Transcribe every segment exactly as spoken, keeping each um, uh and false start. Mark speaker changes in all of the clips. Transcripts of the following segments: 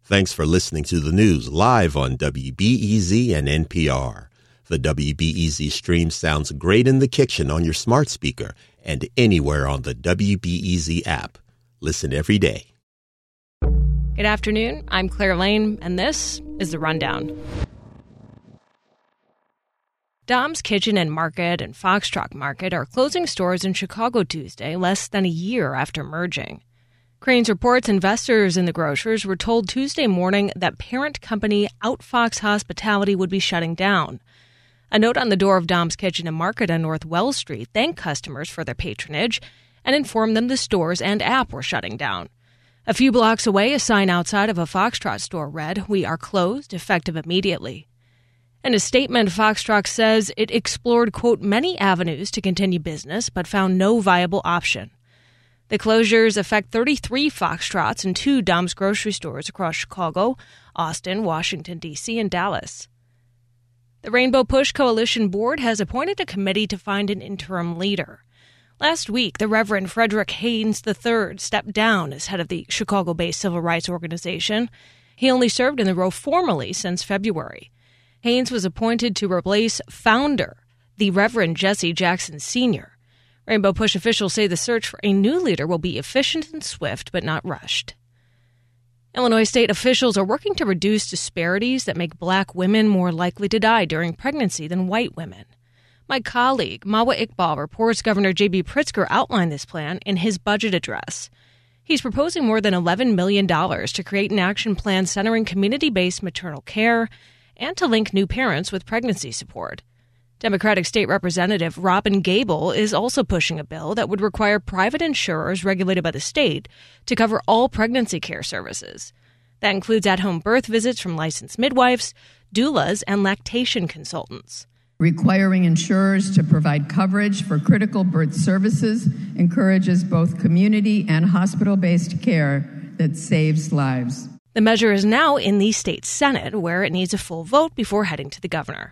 Speaker 1: Thanks for listening to the news live on W B E Z and N P R. The W B E Z stream sounds great in the kitchen on your smart speaker and anywhere on the W B E Z app. Listen every day.
Speaker 2: Good afternoon. I'm Claire Lane, and this is The Rundown. Dom's Kitchen and Market and Foxtrot Market are closing stores in Chicago Tuesday, less than a year after merging. Crain's reports investors in the grocers were told Tuesday morning that parent company Outfox Hospitality would be shutting down. A note on the door of Dom's Kitchen and Market on North Wells Street thanked customers for their patronage and informed them the stores and app were shutting down. A few blocks away, a sign outside of a Foxtrot store read, "We are closed, effective immediately." In a statement, Foxtrot says it explored, quote, many avenues to continue business but found no viable option. The closures affect thirty-three Foxtrots and two Dom's grocery stores across Chicago, Austin, Washington, D C, and Dallas. The Rainbow Push Coalition Board has appointed a committee to find an interim leader. Last week, the Reverend Frederick Haynes the third stepped down as head of the Chicago-based civil rights organization. He only served in the role formally since February. Haynes was appointed to replace founder, the Reverend Jesse Jackson Senior Rainbow Push officials say the search for a new leader will be efficient and swift, but not rushed. Illinois state officials are working to reduce disparities that make black women more likely to die during pregnancy than white women. My colleague, Mawa Iqbal, reports Governor J B Pritzker outlined this plan in his budget address. He's proposing more than eleven million dollars to create an action plan centering community-based maternal care and to link new parents with pregnancy support. Democratic State Representative Robin Gable is also pushing a bill that would require private insurers regulated by the state to cover all pregnancy care services. That includes at-home birth visits from licensed midwives, doulas, and lactation consultants.
Speaker 3: Requiring insurers to provide coverage for critical birth services encourages both community and hospital-based care that saves lives.
Speaker 2: The measure is now in the state Senate, where it needs a full vote before heading to the governor.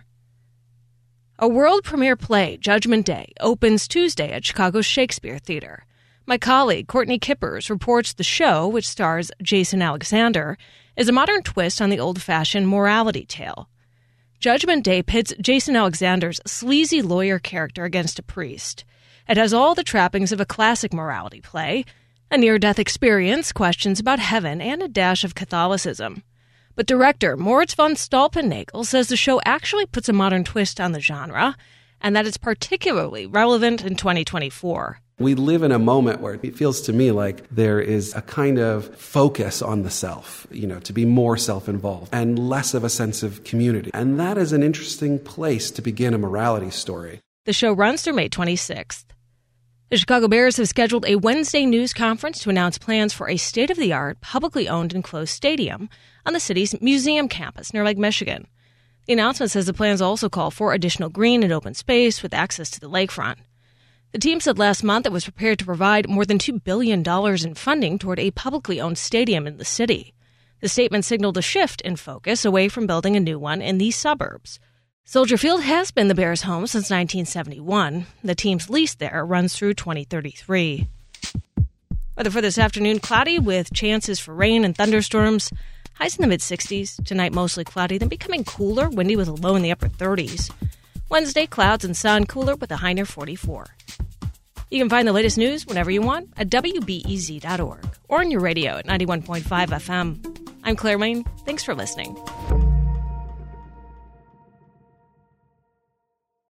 Speaker 2: A world premiere play, Judgment Day, opens Tuesday at Chicago's Shakespeare Theater. My colleague, Courtney Kippers, reports the show, which stars Jason Alexander, is a modern twist on the old-fashioned morality tale. Judgment Day pits Jason Alexander's sleazy lawyer character against a priest. It has all the trappings of a classic morality play, a near-death experience, questions about heaven, and a dash of Catholicism. But director Moritz von Stolpennagel says the show actually puts a modern twist on the genre, and that it's particularly relevant in twenty twenty-four.
Speaker 4: We live in a moment where it feels to me like there is a kind of focus on the self, you know, to be more self-involved and less of a sense of community. And that is an interesting place to begin a morality story.
Speaker 2: The show runs through May twenty-sixth. The Chicago Bears have scheduled a Wednesday news conference to announce plans for a state-of-the-art, publicly owned and closed stadium on the city's museum campus near Lake Michigan. The announcement says the plans also call for additional green and open space with access to the lakefront. The team said last month it was prepared to provide more than two billion dollars in funding toward a publicly owned stadium in the city. The statement signaled a shift in focus away from building a new one in the suburbs. Soldier Field has been the Bears' home since nineteen seventy-one. The team's lease there runs through twenty thirty-three. Weather for this afternoon, cloudy with chances for rain and thunderstorms. Highs in the mid-sixties. Tonight, mostly cloudy, then becoming cooler, windy with a low in the upper thirties. Wednesday, clouds and sun, cooler with a high near forty-four. You can find the latest news whenever you want at W B E Z dot org or on your radio at ninety-one point five F M. I'm Claire Lane. Thanks for listening.